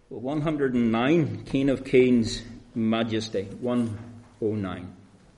109, King of Kings, Majesty, 109.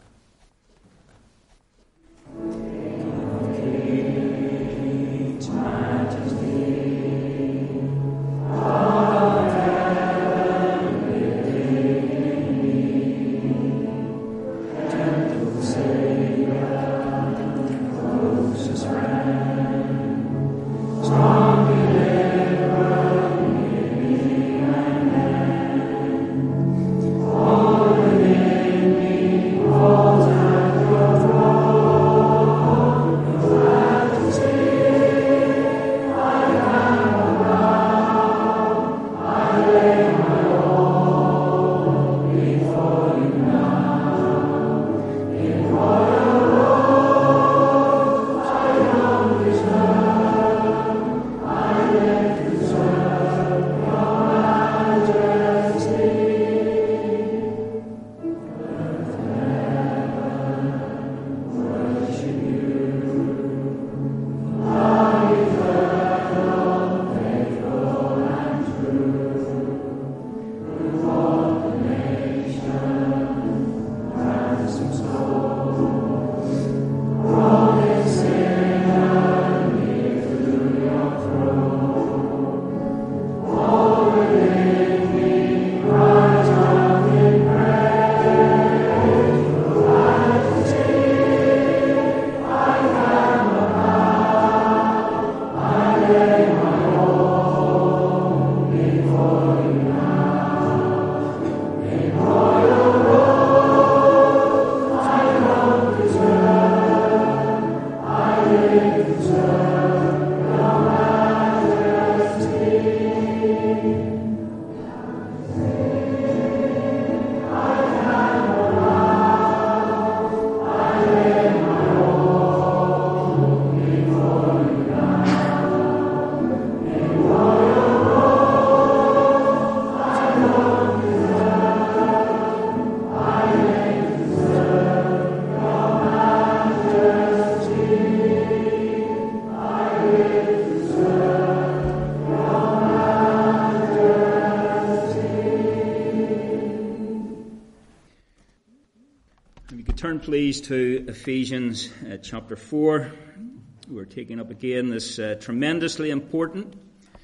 Please to Ephesians chapter 4. We're taking up again this tremendously important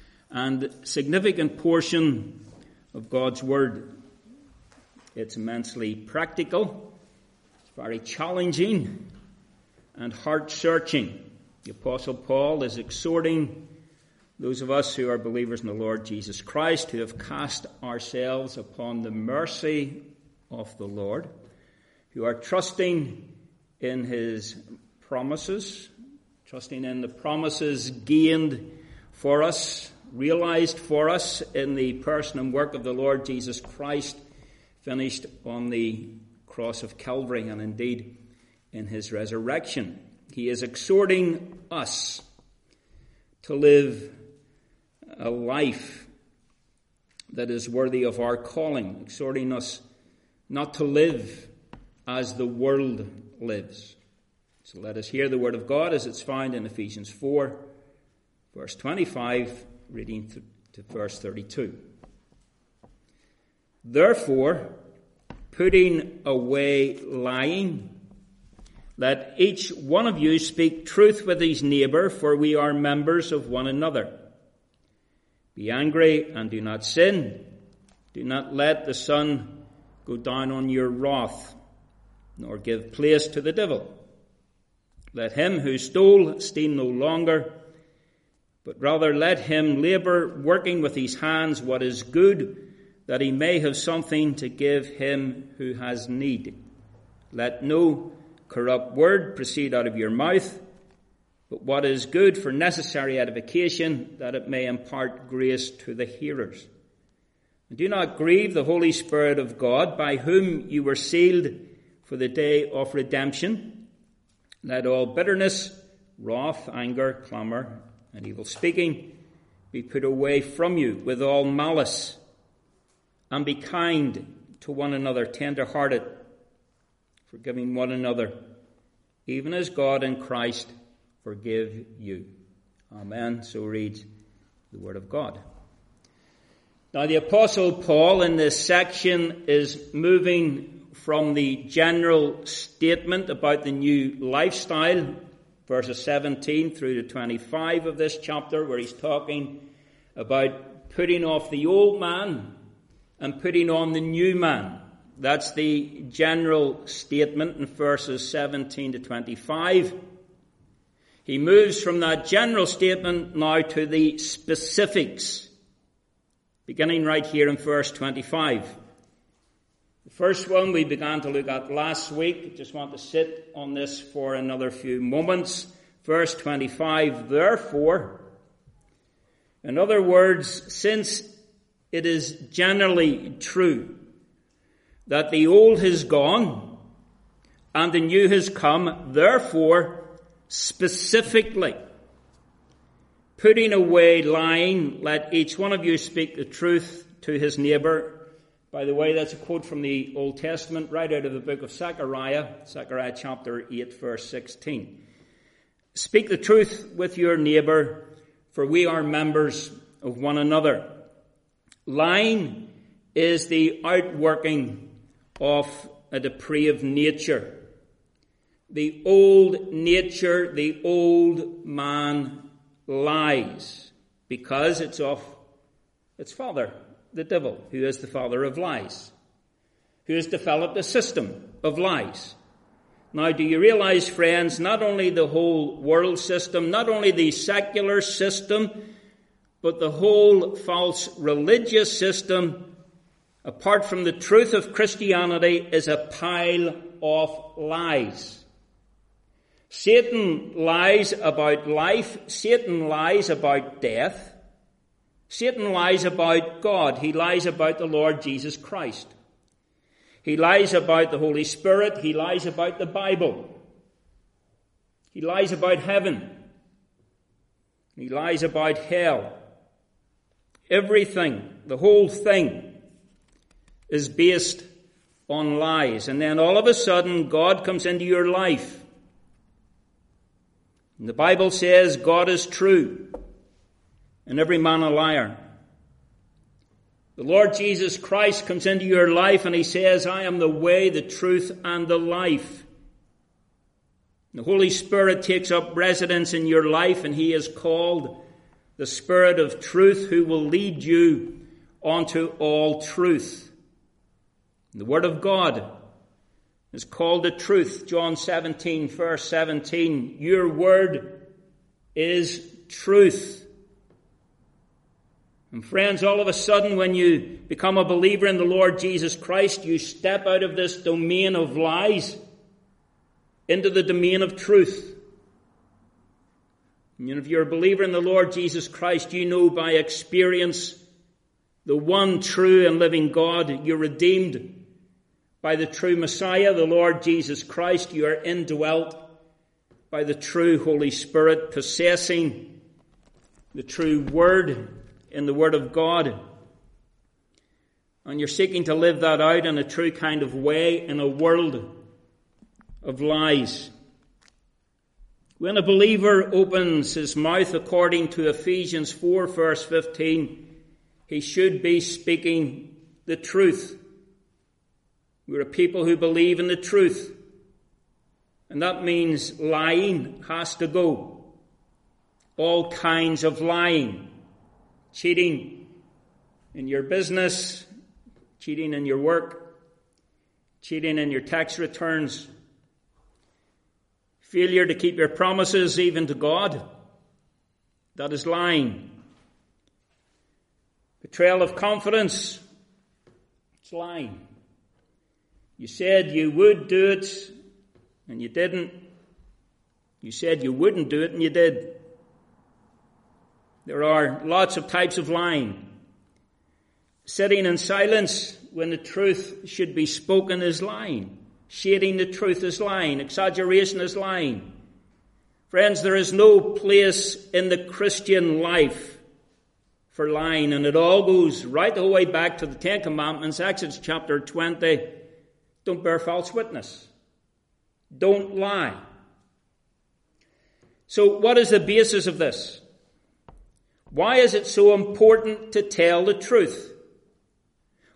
and significant portion of God's Word. It's immensely practical, it's very challenging and heart-searching. The Apostle Paul is exhorting those of us who are believers in the Lord Jesus Christ, who have cast ourselves upon the mercy of the Lord, who are trusting in his promises, trusting in the promises gained for us, realized for us in the person and work of the Lord Jesus Christ, finished on the cross of Calvary and indeed in his resurrection. He is exhorting us to live a life that is worthy of our calling, exhorting us not to live as the world lives. So let us hear the word of God as it's found in Ephesians 4, verse 25, reading to verse 32. Therefore, putting away lying, let each one of you speak truth with his neighbor, for we are members of one another. Be angry and do not sin. Do not let the sun go down on your wrath, nor give place to the devil. Let him who stole steal no longer, but rather let him labor, working with his hands what is good, that he may have something to give him who has need. Let no corrupt word proceed out of your mouth, but what is good for necessary edification, that it may impart grace to the hearers. And do not grieve the Holy Spirit of God, by whom you were sealed for the day of redemption. Let all bitterness, wrath, anger, clamor, and evil speaking be put away from you with all malice. And be kind to one another, tender-hearted, forgiving one another, even as God in Christ forgive you. Amen. So reads the word of God. Now the Apostle Paul in this section is moving from the general statement about the new lifestyle, verses 17 through to 25 of this chapter, where he's talking about putting off the old man and putting on the new man. That's the general statement in verses 17 to 25. He moves from that general statement now to the specifics, beginning right here in verse 25. The first one we began to look at last week. Just want to sit on this for another few moments. Verse 25, therefore, in other words, since it is generally true that the old has gone and the new has come, therefore, specifically, putting away lying, let each one of you speak the truth to his neighbour. By the way, that's a quote from the Old Testament, right out of the book of Zechariah chapter 8, verse 16. Speak the truth with your neighbour, for we are members of one another. Lying is the outworking of a depraved nature. The old nature, the old man lies because it's of its father, the devil, who is the father of lies, who has developed a system of lies. Now, do you realize, friends, not only the whole world system, not only the secular system, but the whole false religious system, apart from the truth of Christianity, is a pile of lies. Satan lies about life. Satan lies about death. Satan lies about God. He lies about the Lord Jesus Christ. He lies about the Holy Spirit. He lies about the Bible. He lies about heaven. He lies about hell. Everything, the whole thing, is based on lies. And then all of a sudden, God comes into your life. And the Bible says God is true, and every man a liar. The Lord Jesus Christ comes into your life and he says, I am the way, the truth, and the life. The Holy Spirit takes up residence in your life, and he is called the Spirit of truth, who will lead you onto all truth. The Word of God is called the truth. John 17, verse 17. Your word is truth. And friends, all of a sudden when you become a believer in the Lord Jesus Christ, you step out of this domain of lies into the domain of truth. And if you're a believer in the Lord Jesus Christ, you know by experience the one true and living God. You're redeemed by the true Messiah, the Lord Jesus Christ. You are indwelt by the true Holy Spirit, possessing the true Word in the Word of God. And you're seeking to live that out in a true kind of way in a world of lies. When a believer opens his mouth, according to Ephesians 4, verse 15, he should be speaking the truth. We're a people who believe in the truth. And that means lying has to go. All kinds of lying. Cheating in your business, cheating in your work, cheating in your tax returns, failure to keep your promises even to God. That is lying. Betrayal of confidence. It's lying. You said you would do it, and you didn't. You said you wouldn't do it, and you did. There are lots of types of lying. Sitting in silence when the truth should be spoken is lying. Shading the truth is lying. Exaggeration is lying. Friends, there is no place in the Christian life for lying, and it all goes right the way back to the Ten Commandments, Exodus chapter 20. Don't bear false witness. Don't lie. So what is the basis of this? Why is it so important to tell the truth?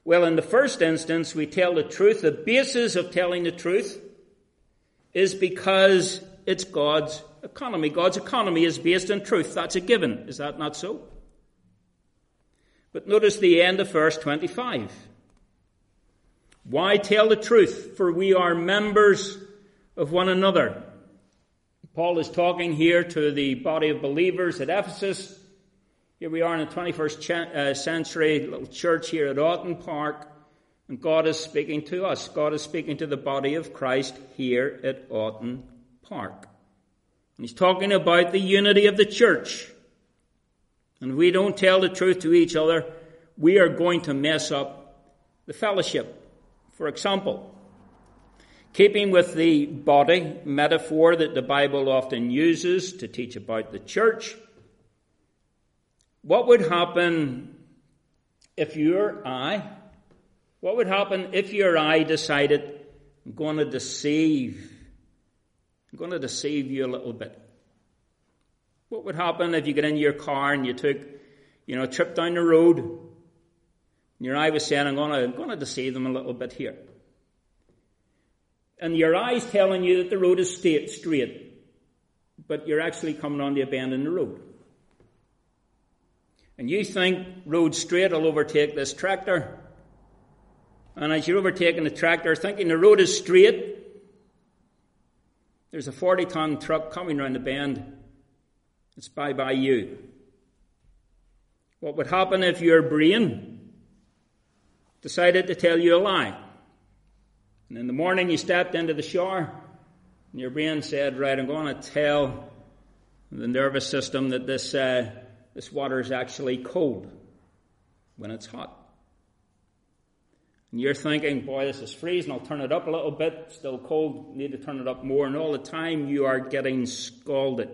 Well, in the first instance, we tell the truth. The basis of telling the truth is because it's God's economy. God's economy is based on truth. That's a given. Is that not so? But notice the end of verse 25. Why tell the truth? For we are members of one another. Paul is talking here to the body of believers at Ephesus. Here we are in the 21st century, little church here at Aughton Park, and God is speaking to us. God is speaking to the body of Christ here at Aughton Park. And he's talking about the unity of the church. And if we don't tell the truth to each other, we are going to mess up the fellowship. For example, keeping with the body metaphor that the Bible often uses to teach about the church, what would happen if you or I decided, I'm going to deceive you a little bit? What would happen if you get in your car and you took, a trip down the road, and your eye was saying, I'm going to deceive them a little bit here. And your eye's telling you that the road is straight, but you're actually coming onto a bend in the road. And you think road straight will overtake this tractor. And as you're overtaking the tractor, thinking the road is straight, there's a 40-ton truck coming round the bend. It's by you. What would happen if your brain decided to tell you a lie? And in the morning you stepped into the shower and your brain said, right, I'm going to tell the nervous system that this water is actually cold when it's hot. And you're thinking, boy, this is freezing, I'll turn it up a little bit, still cold, need to turn it up more, and all the time you are getting scalded.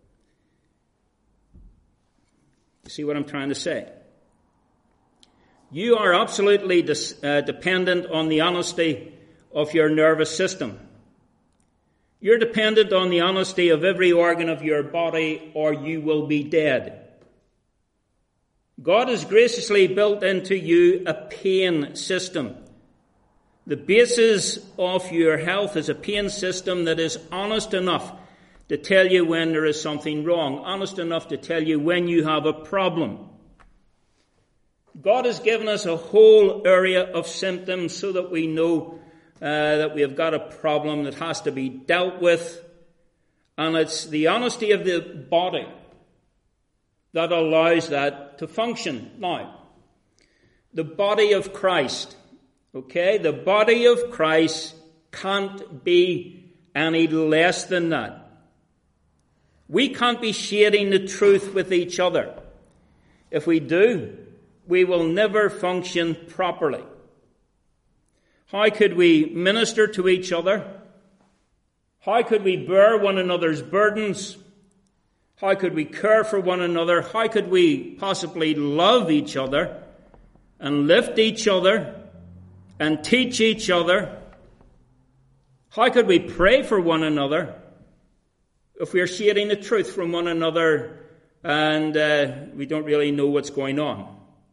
You see what I'm trying to say? You are absolutely dependent on the honesty of your nervous system. You're dependent on the honesty of every organ of your body, or you will be dead. God has graciously built into you a pain system. The basis of your health is a pain system that is honest enough to tell you when there is something wrong, honest enough to tell you when you have a problem. God has given us a whole area of symptoms so that we know that we have got a problem that has to be dealt with. And it's the honesty of the body that allows that to function. Now, the body of Christ, the body of Christ can't be any less than that. We can't be sharing the truth with each other. If we do, we will never function properly. How could we minister to each other? How could we bear one another's burdens? How could we care for one another? How could we possibly love each other and lift each other and teach each other? How could we pray for one another if we are sharing the truth from one another and we don't really know what's going on?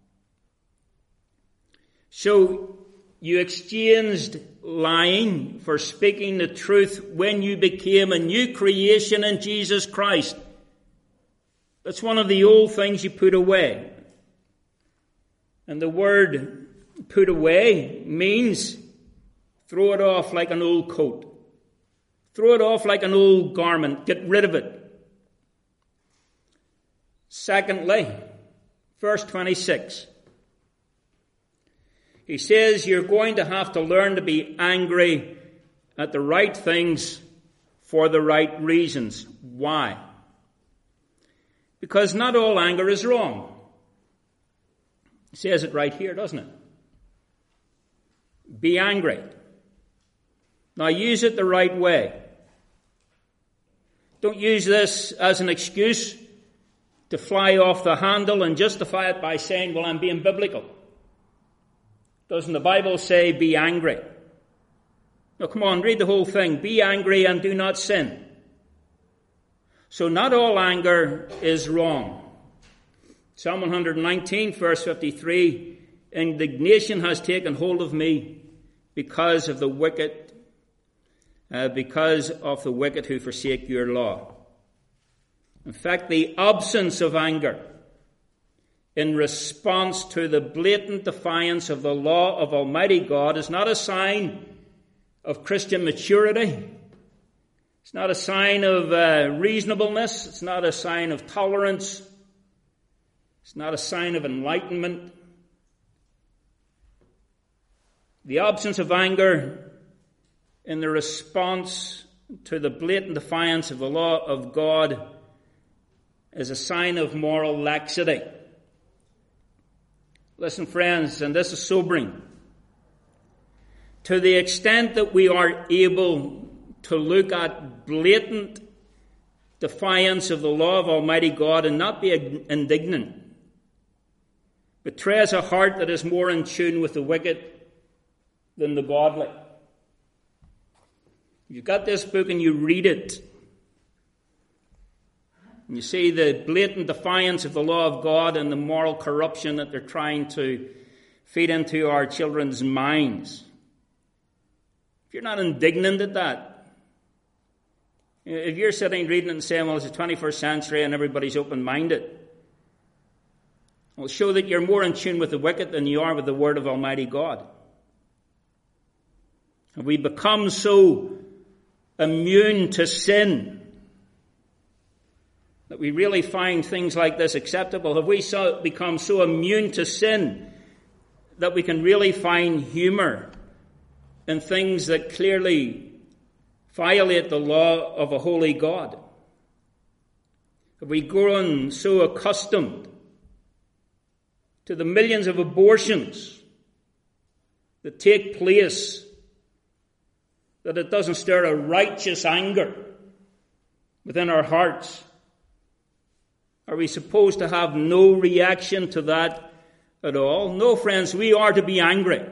So you exchanged lying for speaking the truth when you became a new creation in Jesus Christ. That's one of the old things you put away. And the word put away means throw it off like an old coat. Throw it off like an old garment. Get rid of it. Secondly, verse 26. He says you're going to have to learn to be angry at the right things for the right reasons. Why? Because not all anger is wrong. It says it right here, doesn't it? Be angry. Now use it the right way. Don't use this as an excuse to fly off the handle and justify it by saying, well, I'm being biblical. Doesn't the Bible say be angry? Now come on, read the whole thing. Be angry and do not sin. So not all anger is wrong. Psalm 119, verse 53, indignation has taken hold of me because of the wicked who forsake your law. In fact, the absence of anger in response to the blatant defiance of the law of Almighty God is not a sign of Christian maturity. It's not a sign of reasonableness. It's not a sign of tolerance. It's not a sign of enlightenment. The absence of anger in the response to the blatant defiance of the law of God is a sign of moral laxity. Listen, friends, and this is sobering. To the extent that we are able to look at blatant defiance of the law of Almighty God and not be indignant, betrays a heart that is more in tune with the wicked than the godly. You've got this book and you read it, and you see the blatant defiance of the law of God and the moral corruption that they're trying to feed into our children's minds. If you're not indignant at that, if you're sitting reading it and saying, well, it's the 21st century and everybody's open-minded, it'll show that you're more in tune with the wicked than you are with the word of Almighty God. Have we become so immune to sin that we really find things like this acceptable? Have we become so immune to sin that we can really find humor in things that clearly violate the law of a holy God? Have we grown so accustomed to the millions of abortions that take place that it doesn't stir a righteous anger within our hearts? Are we supposed to have no reaction to that at all? No, friends, we are to be angry.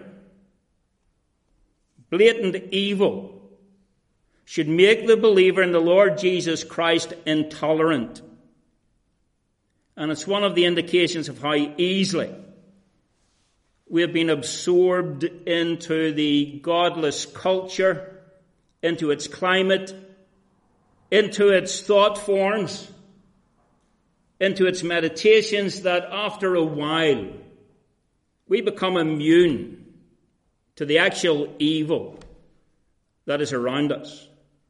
Blatant evil should make the believer in the Lord Jesus Christ intolerant. And it's one of the indications of how easily we have been absorbed into the godless culture, into its climate, into its thought forms, into its meditations, that after a while we become immune to the actual evil that is around us.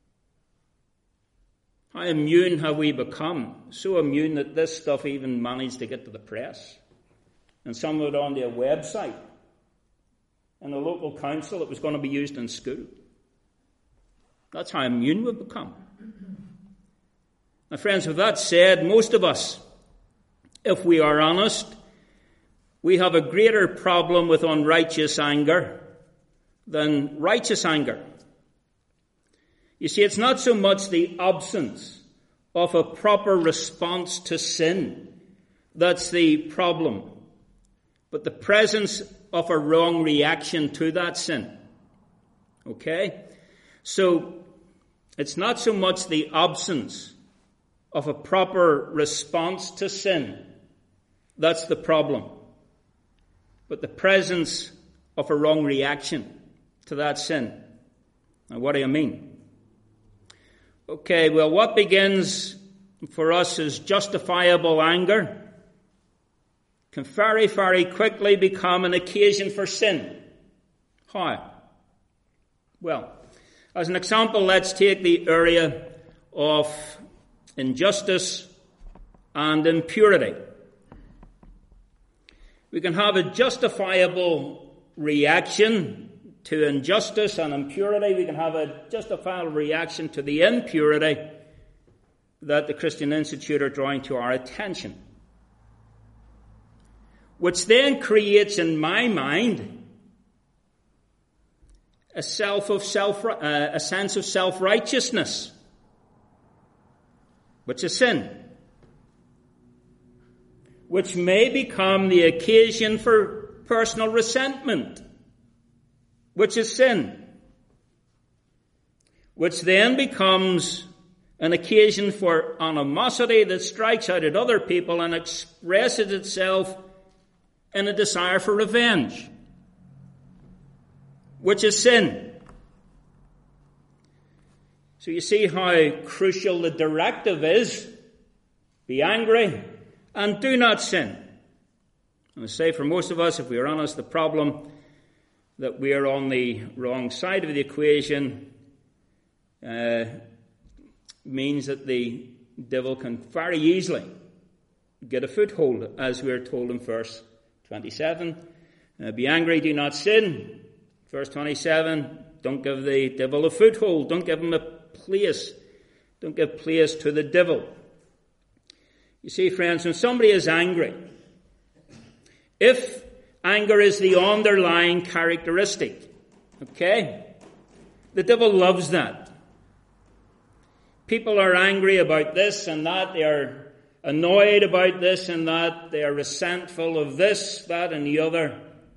How immune have we become? So immune that this stuff even managed to get to the press. And some of it on their website. And the local council, it was going to be used in school. That's how immune we've become. Now, friends, with that said, most of us, if we are honest, we have a greater problem with unrighteous anger than righteous anger. You see, it's not so much the absence of a proper response to sin that's the problem, but the presence of a wrong reaction to that sin. Okay? So, it's not so much the absence of a proper response to sin that's the problem, but the presence of a wrong reaction to that sin. Now, what do you mean? Okay, well, what begins for us as justifiable anger can very, very quickly become an occasion for sin. How? Well, as an example, let's take the area of injustice and impurity. We can have a justifiable reaction to injustice and impurity. We can have a justifiable reaction to the impurity that the Christian Institute are drawing to our attention, which then creates in my mind a sense of self-righteousness, which is sin, which may become the occasion for personal resentment, which is sin, which then becomes an occasion for animosity that strikes out at other people and expresses itself in a desire for revenge, which is sin. So you see how crucial the directive is. Be angry and do not sin. And I say for most of us, if we are honest, the problem that we are on the wrong side of the equation means that the devil can very easily get a foothold, as we are told in verse 27. Be angry, do not sin. Verse 27, don't give the devil a foothold. Don't give him a place. Don't give place to the devil. You see, friends, when somebody is angry, if anger is the underlying characteristic, okay, the devil loves that. People are angry about this and that. They are annoyed about this and that. They are resentful of this, that, and the other.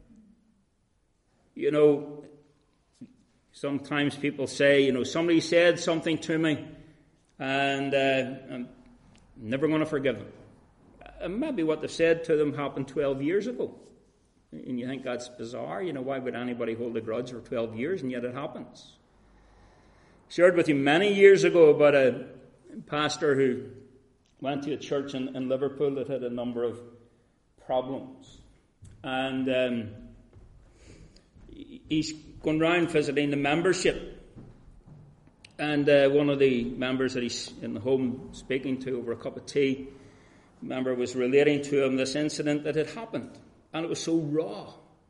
You know, sometimes people say, you know, somebody said something to me and I'm never going to forgive them. And maybe what they said to them happened 12 years ago. And you think that's bizarre. You know, why would anybody hold a grudge for 12 years? And yet it happens. Shared with you many years ago about a pastor who went to a church in Liverpool that had a number of problems. And he's going round visiting the membership. And one of the members that he's in the home speaking to over a cup of tea, the member was relating to him this incident that had happened. And it was so raw.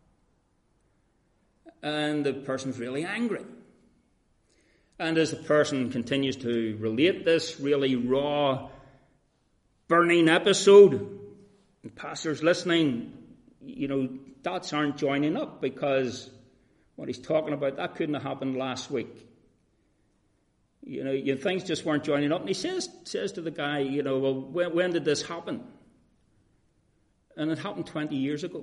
And the person's really angry. And as the person continues to relate this really raw, burning episode, the pastor's listening, you know, dots aren't joining up because what he's talking about, that couldn't have happened last week. You know, things just weren't joining up. And he says to the guy, you know, well, when did this happen? And it happened 20 years ago.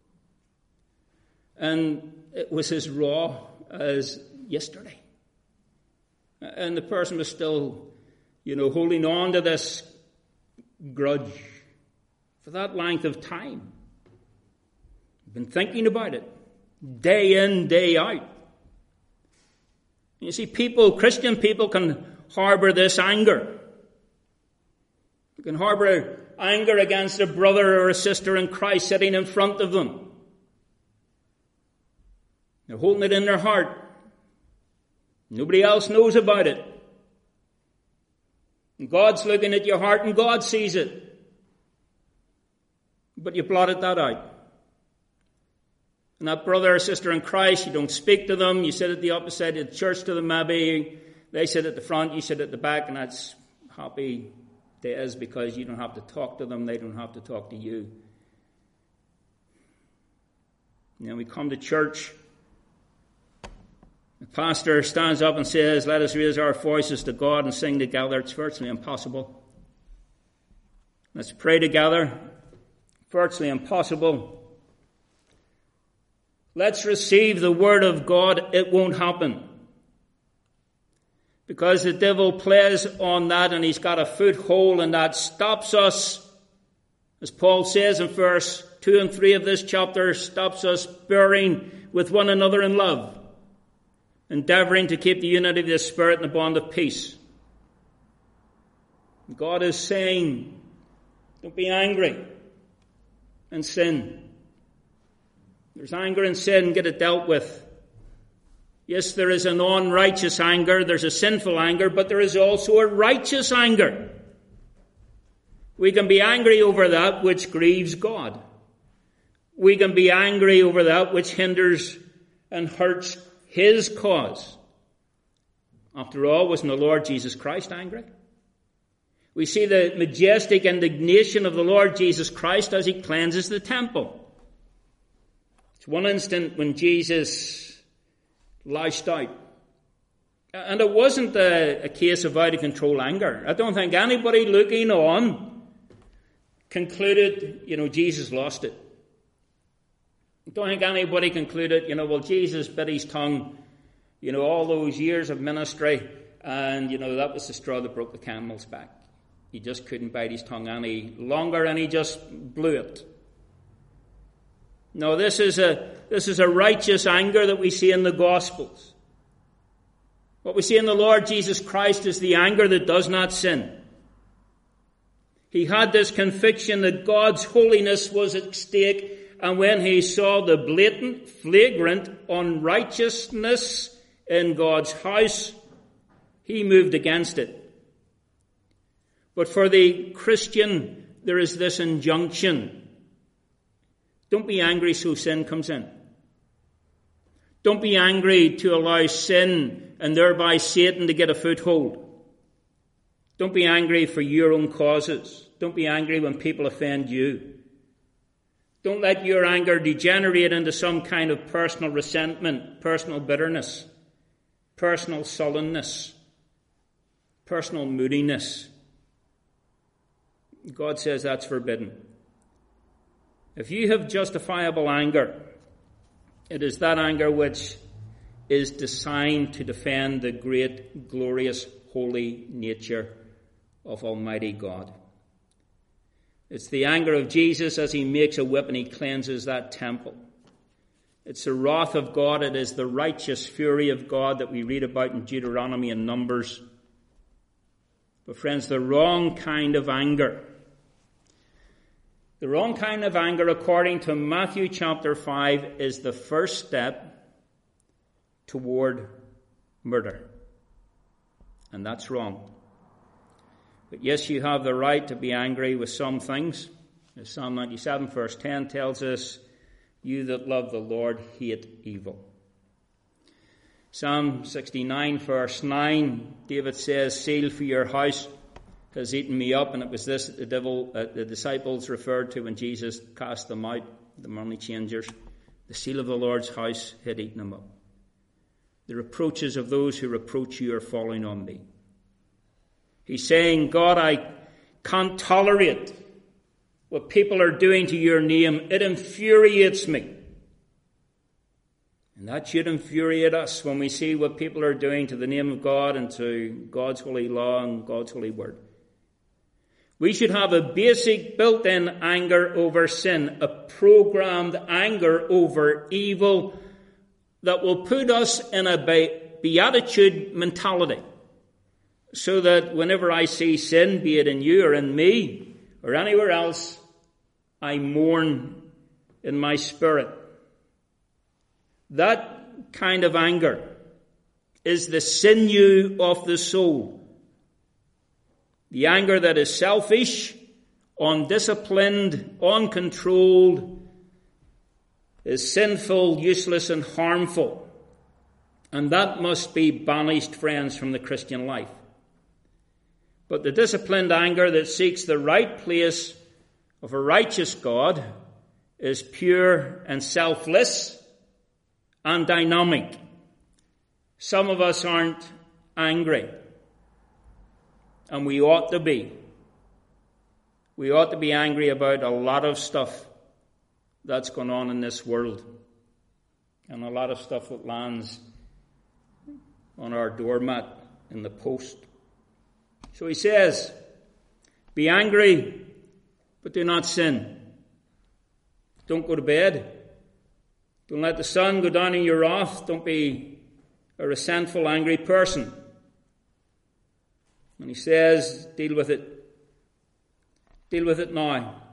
And it was as raw as yesterday. And the person was still, you know, holding on to this grudge for that length of time. Been thinking about it day in, day out. You see, Christian people can harbor this anger. They can harbor anger against a brother or a sister in Christ sitting in front of them. They're holding it in their heart. Nobody else knows about it. And God's looking at your heart and God sees it. But you blotted that out. And that brother or sister in Christ, you don't speak to them. You sit at the opposite of the church to them maybe. They sit at the front, you sit at the back, and that's happy days because you don't have to talk to them. They don't have to talk to you. And then we come to church. The pastor stands up and says, let us raise our voices to God and sing together. It's virtually impossible. Let's pray together. Virtually impossible. Let's receive the word of God. It won't happen. Because the devil plays on that and he's got a foothold and that stops us. As Paul says in verse 2 and 3 of this chapter, stops us bearing with one another in love. Endeavoring to keep the unity of the Spirit in the bond of peace. God is saying, don't be angry and sin. There's anger and sin, get it dealt with. Yes, there is an unrighteous anger, there's a sinful anger, but there is also a righteous anger. We can be angry over that which grieves God. We can be angry over that which hinders and hurts His cause. After all, wasn't the Lord Jesus Christ angry? We see the majestic indignation of the Lord Jesus Christ as He cleanses the temple. It's one instant when Jesus lashed out. And it wasn't a case of out of control anger. I don't think anybody looking on concluded, Jesus lost it. I don't think anybody concluded, well, Jesus bit his tongue, all those years of ministry, and, that was the straw that broke the camel's back. He just couldn't bite his tongue any longer, and he just blew it. No, this is a righteous anger that we see in the Gospels. What we see in the Lord Jesus Christ is the anger that does not sin. He had this conviction that God's holiness was at stake, and when he saw the blatant, flagrant unrighteousness in God's house, he moved against it. But for the Christian, there is this injunction. Don't be angry so sin comes in. Don't be angry to allow sin and thereby Satan to get a foothold. Don't be angry for your own causes. Don't be angry when people offend you. Don't let your anger degenerate into some kind of personal resentment, personal bitterness, personal sullenness, personal moodiness. God says that's forbidden. If you have justifiable anger, it is that anger which is designed to defend the great, glorious, holy nature of Almighty God. It's the anger of Jesus as he makes a whip and he cleanses that temple. It's the wrath of God. It is the righteous fury of God that we read about in Deuteronomy and Numbers. But friends, the wrong kind of anger, according to Matthew chapter 5, is the first step toward murder. And that's wrong. But yes, you have the right to be angry with some things. As Psalm 97 verse 10 tells us, you that love the Lord hate evil. Psalm 69 verse 9, David says, zeal for your house has eaten me up. And it was this that the disciples referred to when Jesus cast them out, the money changers. The zeal of the Lord's house had eaten them up. The reproaches of those who reproach you are falling on me. He's saying, God, I can't tolerate what people are doing to your name. It infuriates me. And that should infuriate us when we see what people are doing to the name of God and to God's holy law and God's holy word. We should have a basic built-in anger over sin, a programmed anger over evil that will put us in a beatitude mentality. So that whenever I see sin, be it in you or in me or anywhere else, I mourn in my spirit. That kind of anger is the sinew of the soul. The anger that is selfish, undisciplined, uncontrolled, is sinful, useless, and harmful. And that must be banished, friends, from the Christian life. But the disciplined anger that seeks the right place of a righteous God is pure and selfless and dynamic. Some of us aren't angry, and we ought to be. We ought to be angry about a lot of stuff that's going on in this world, and a lot of stuff that lands on our doormat in the post. So he says, be angry, but do not sin. Don't go to bed. Don't let the sun go down in your wrath. Don't be a resentful, angry person. And he says, deal with it. Deal with it now.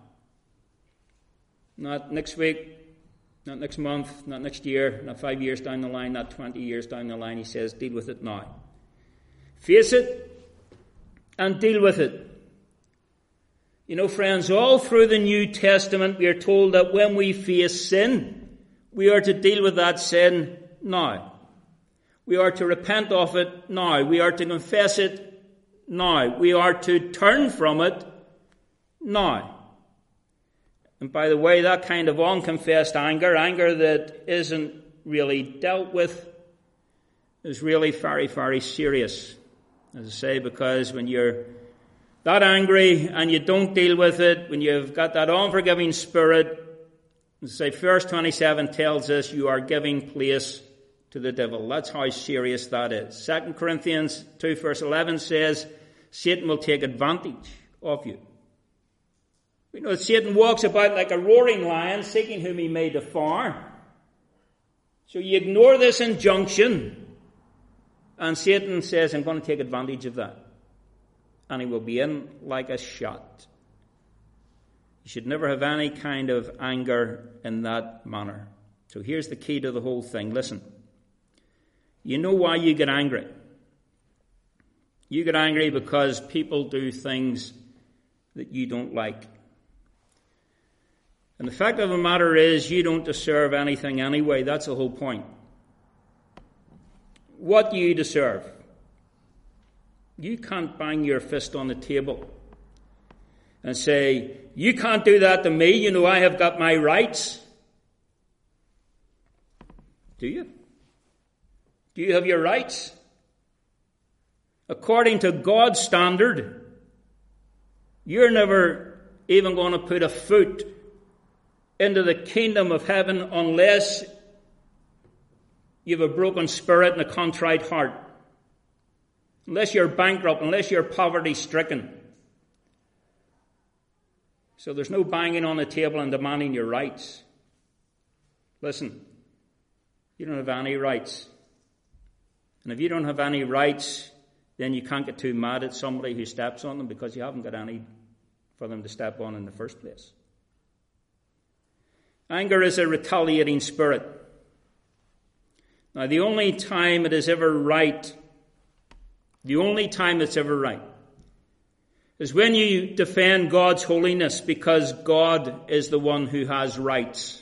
Not next week, not next month, not next year, not 5 years down the line, not 20 years down the line. He says, deal with it now. Face it and deal with it. You know, friends, all through the New Testament we are told that when we face sin, we are to deal with that sin now. We are to repent of it now. We are to confess it now. We are to turn from it now. And by the way, that kind of unconfessed anger that isn't really dealt with, is really very, very serious. As I say, because when you're that angry and you don't deal with it, when you've got that unforgiving spirit, as I say, verse 27 tells us you are giving place to the devil. That's how serious that is. 2 Corinthians 2 verse 11 says, Satan will take advantage of you. We know that Satan walks about like a roaring lion, seeking whom he may devour. So you ignore this injunction, and Satan says, I'm going to take advantage of that. And he will be in like a shot. You should never have any kind of anger in that manner. So here's the key to the whole thing. Listen. You know why you get angry. You get angry because people do things that you don't like. And the fact of the matter is, you don't deserve anything anyway. That's the whole point. What do you deserve? You can't bang your fist on the table and say, you can't do that to me. You know I have got my rights. Do you? Do you have your rights? According to God's standard, you're never even going to put a foot into the kingdom of heaven unless you have a broken spirit and a contrite heart. Unless you're bankrupt, unless you're poverty-stricken. So there's no banging on the table and demanding your rights. Listen, you don't have any rights. And if you don't have any rights, then you can't get too mad at somebody who steps on them because you haven't got any for them to step on in the first place. Anger is a retaliating spirit. Now, the only time it is ever right, is when you defend God's holiness because God is the one who has rights.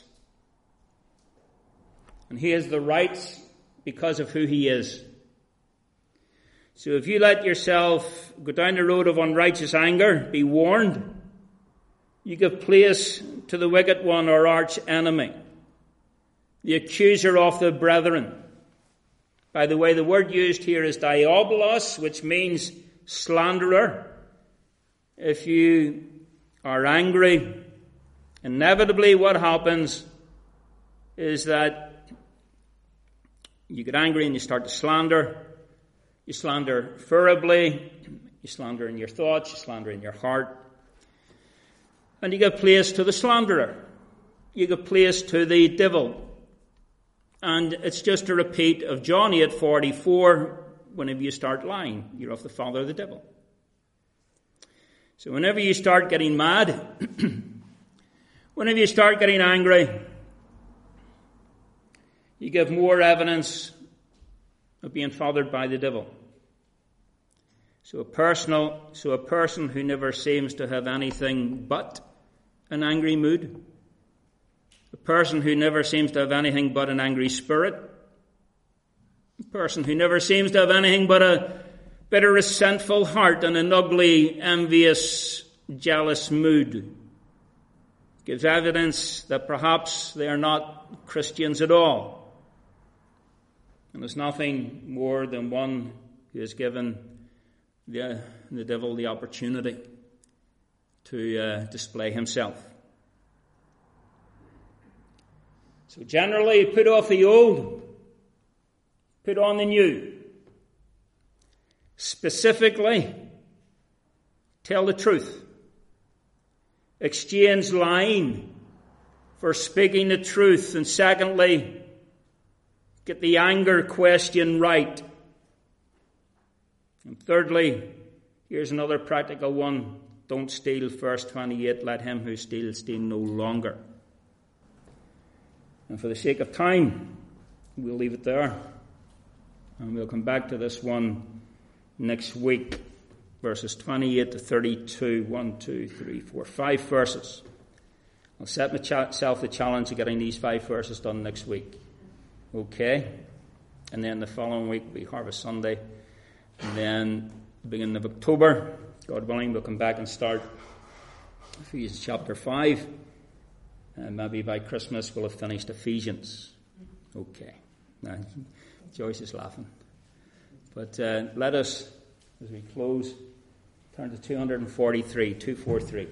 And he has the rights because of who he is. So if you let yourself go down the road of unrighteous anger, be warned. You give place to the wicked one or arch enemy, the accuser of the brethren. By the way, the word used here is diabolos, which means slanderer. If you are angry, inevitably what happens is that you get angry and you start to slander. You slander furtively, you slander in your thoughts, you slander in your heart. And you give place to the slanderer. You give place to the devil. And it's just a repeat of John 8:44. Whenever you start lying, you're of the father of the devil. So whenever you start getting mad, whenever you start getting angry, you give more evidence of being fathered by the devil. So a person who never seems to have anything but an angry mood, a person who never seems to have anything but an angry spirit, a person who never seems to have anything but a bitter, resentful heart and an ugly, envious, jealous mood, gives evidence that perhaps they are not Christians at all. And there's nothing more than one who has given the devil the opportunity to display himself. So generally, put off the old, put on the new. Specifically, tell the truth. Exchange lying for speaking the truth. And secondly, get the anger question right. And thirdly, here's another practical one. Don't steal. Verse 28, let him who steals steal no longer. And for the sake of time, we'll leave it there. And we'll come back to this one next week. Verses 28 to 32, 1, 2, 3, 4, 5 verses. I'll set myself the challenge of getting these 5 verses done next week. Okay? And then the following week will be Harvest Sunday. And then, beginning of October, God willing, we'll come back and start Ephesians chapter 5. And maybe by Christmas we'll have finished Ephesians. Okay. Now, Joyce is laughing. But let us, as we close, turn to 243.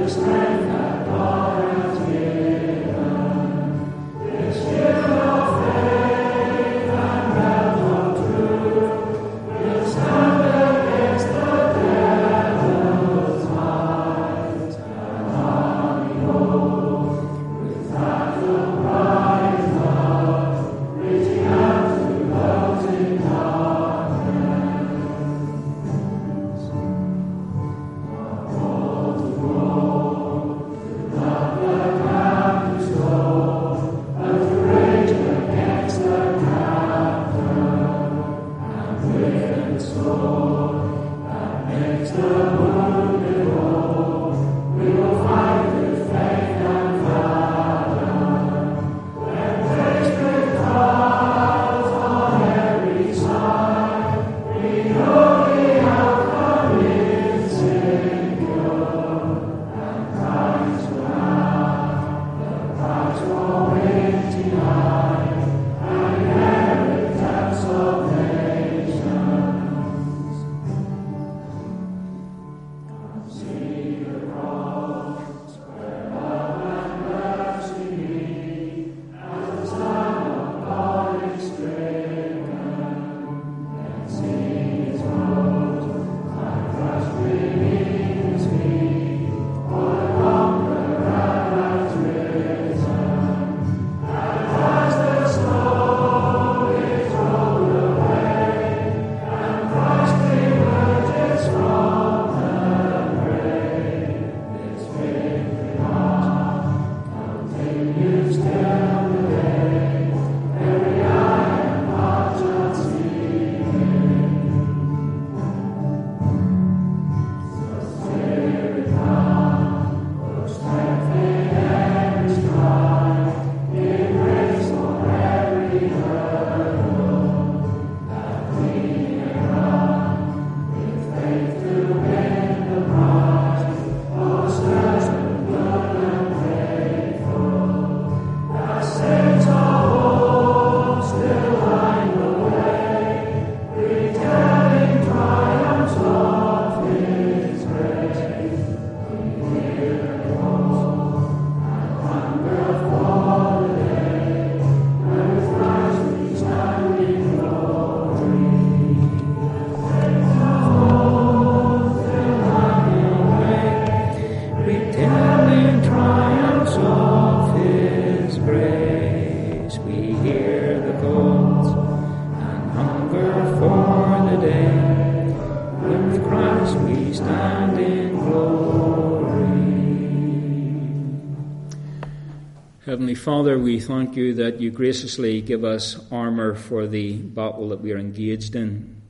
Heavenly Father, we thank you that you graciously give us armour for the battle that we are engaged in.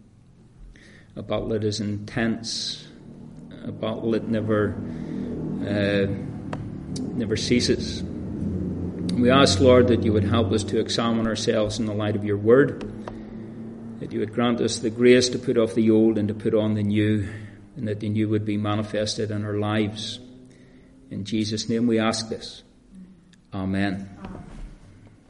A battle that is intense, a battle that never ceases. We ask, Lord, that you would help us to examine ourselves in the light of your word, that you would grant us the grace to put off the old and to put on the new, and that the new would be manifested in our lives. In Jesus' name we ask this. Amen.